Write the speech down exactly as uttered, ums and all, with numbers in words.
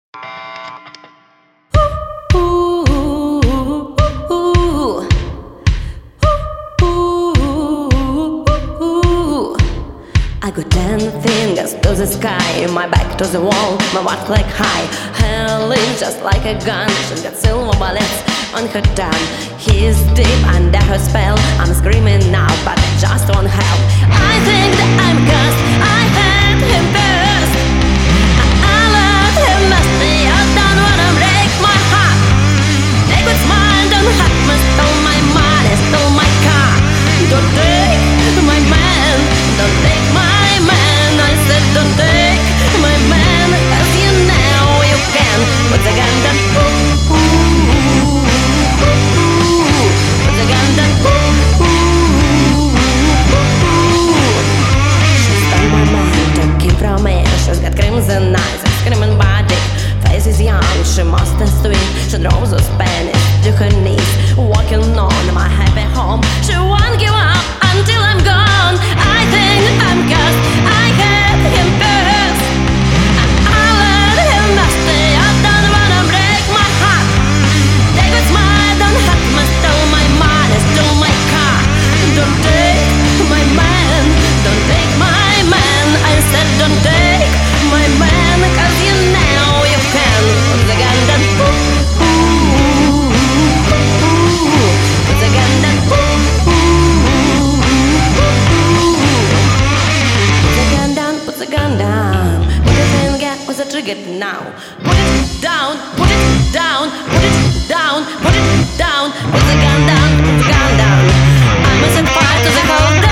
I got ten fingers to the sky, my back to the wall, my walk like high. Her lips just like a gun, she's got silver bullets on her tongue. He's deep under her spell, I'm screaming now, but I just won't help. I think that I'm cursed, I hate him first. I love him, must be, I don't wanna break my heart. Take what's mine, don't hurt me, stole my money, stole my car. Don't take my man, don't take my man. I said don't take my man, as you know you can. Put the gun down, ooh, ooh, ooh, ooh. Put the gun down, ooh, ooh, ooh, ooh. She stole my man, took him from me. She's got crimson eyes, a screaming body. Face is young, she must have sweet. She drove those pennies to her knees, walking on my happy home. She won't give up until I'm gone. I think I'm cursed, I hate him first. And I let him nasty, I don't wanna break my heart. Take what's mine, don't hurt me, stole my money, stole my car. Don't take my man, don't take my man. I said don't take my man, cause you know you can. Put the gun down, ooh, ooh, ooh. Put the gun down, ooh, ooh, ooh. Put the gun down, put the gun down. Put your finger with the trigger now. Put it down, put it down, put it down, put it down. Put the gun down, put the gun down. I'm a set fire to the whole